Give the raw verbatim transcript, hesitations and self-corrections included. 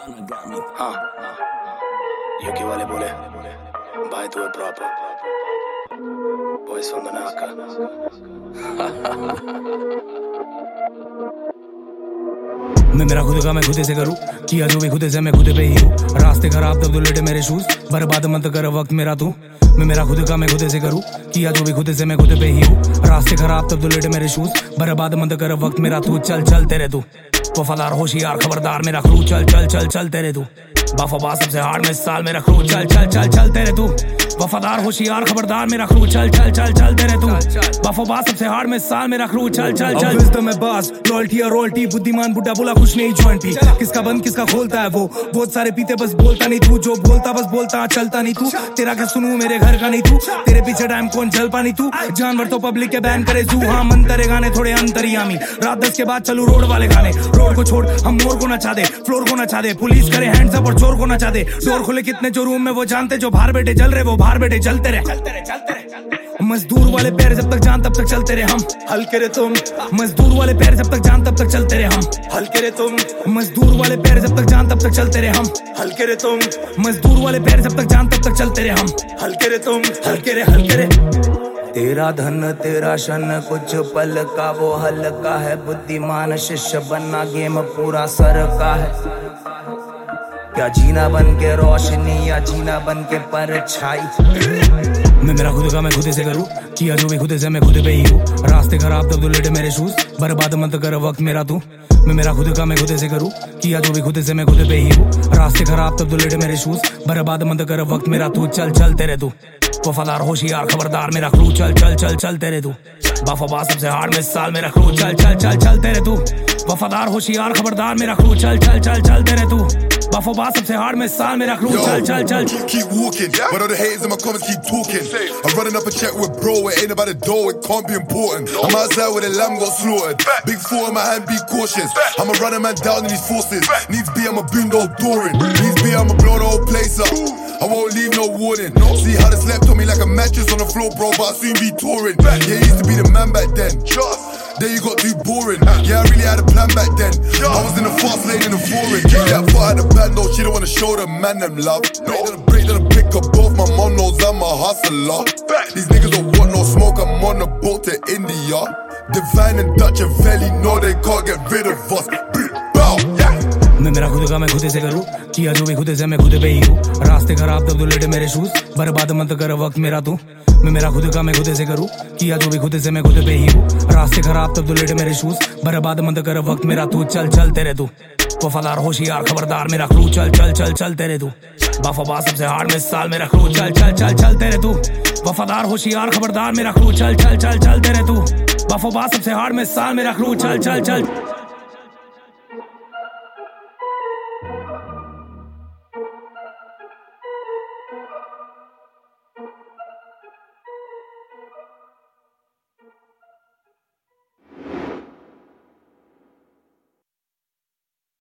हाँ यूके वाले बोले भाई तू है प्रॉपर वॉइस फ्रॉम द नाका। मैं मेरा खुद का मैं खुद से करूँ, किया जो भी खुद से मैं खुद पे ही हूँ। रास्ते खराब तब तो लेटे मेरे शूज, बर्बाद मत कर वक्त मेरा तू। मैं मेरा खुद का मैं खुद से करूँ, किया जो भी खुद से मैं खुद पे ही हूँ। रास्ते खराब तब तो लेटे मेरे शूज, बर्बाद मत कर वक्त मेरा तू। चल चल तेरे तू वफादार होशियार खबरदार मेरा क्रू, चल चल चल चल तेरे तू बाफाबा सबसे हार्ड में साल मेरा क्रू। चल चल चल चल तेरे तू वफादार होशियार खबरदार मेरा क्रू। चल चल चल चल तेरे तू बाफाबा सबसे हार्ड में साल मेरा क्रू। चल चल चल विज़डम है बास, लॉयल्टी और रॉयल्टी, बुद्धिमान बुड्ढा बोला कुछ नहीं जॉइंट पी। किसका बंद किसका खोलता है वो, बहुत सारे पीते बस बोलता नहीं तू। जो बोलता बस बोलता चलता नहीं तू। तेरा क्या सुनूं मेरे घर का नहीं तू, तेरे पीछे टाइम कौन जल पानी तू। जानवर तो पब्लिक के बैन करे जू, हाँ मन तेरे गाने थोड़े अंतरियामी। रात दस के बाद चलू रोड वाले गाने, रोड को छोड़ हम मोर को नचा दे, फ्लोर को नचा दे। पुलिस करे हैंड्स अप और चोर को नचा दे। डोर खुले कितने जो रूम में वो जानते, जो बाहर बैठे जल रहे वो बाहर बैठे चलते रहे। मजदूर वाले पैर जब तक जान तब तक चलते रहे हम, हल्के रे तुम। मजदूर वाले पैर जब तक जान तब तक चलते रहे हम, हल्के रे तुम। मजदूर वाले पैर जब तक जान तब तक चलते रहे हम, हल्के रे तुम। मजदूर वाले पैर जब तक जान तब तक चलते रहे हम, हल्के रे तुम। हल्के रे हल्के रे तेरा धन तेरा शन कुछ पल का वो हल्का है। बुद्धिमान शिष्य बनना गेम पूरा सर का है। क्या जीना बन के रोशनी या जीना बन के परछाई। मैं मेरा खुद का मैं खुद से करूँ, किया जो भी खुद से मैं खुद पे ही हूँ। रास्ते खराब तब तो लेटे मेरे शूज, बर्बाद मत कर वक्त मेरा तू। मैं मेरा खुद का मैं खुद से करूँ, किया जो भी खुद से मैं खुद पे ही हूँ। रास्ते खराब तब तो लेटे मेरे शूज, बर्बाद मत कर वक्त मेरा तू। चल चल तेरे तू वफादार होशियार खबरदार मेरा क्रू। चल चल चल चल तेरे तू बाफाबा सबसे हार्ड में साल मेरा क्रू। चल चल चल चल तेरे तू वफादार होशियार खबरदार मेरा क्रू। चल चल चल चल तेरे तू बाफाबा सबसे हार्ड में साल मेरा क्रू। चल चल चल keep walking, but all the haters in my comments keep talking. I'm running up a check with bro, it ain't about the dough, it can't be important. I'm outside where the lamb got slaughtered. Big four in my hand, be cautious. I'ma run a man down in these forces. Needs be, I'ma bring the whole door in. Needs be, I'ma blow the whole place up. I won't leave no warning. See how they slept on me like a mattress on the floor, bro, but I'll soon be touring. Yeah, you used to be the man back then. Then you got too boring. Yeah, I really had a plan back then. I was in the fast lane in the foreign. That far at the band, though, she don't wanna show the man them love. Break to the break to the pick up both. My mom knows I'm a hustler. These niggas don't want no smoke. I'm on a boat to India. Divine and Dutch and Valley know they can't get rid of us. Bow, yeah. मैं मेरा खुद का मैं खुद से करूँ, किया जो भी खुद से मैं खुद पे ही हूँ। रास्ते खराब तब तो लेटे मेरे शूज, बर्बाद मत कर वक्त मेरा तू। मैं मेरा खुद का मैं खुद से करूँ, किया जो भी खुद से मैं खुद पे ही हूँ। रास्ते खराब तब तो लेटे मेरे शूज, बर्बाद मत कर वक्त मेरा तू। चल चल तेरे तू वफादार होशियार खबरदार मेरा क्रू। चल चल चल चल तेरे तू बाफाबा सबसे हार्ड में साल मेरा क्रू। चल चल चल चल तेरे तू वफादार होशियार खबरदार मेरा क्रू। चल चल चल चल तेरे तू बाफाबा सबसे हार्ड में साल मेरा क्रू। चल चल चल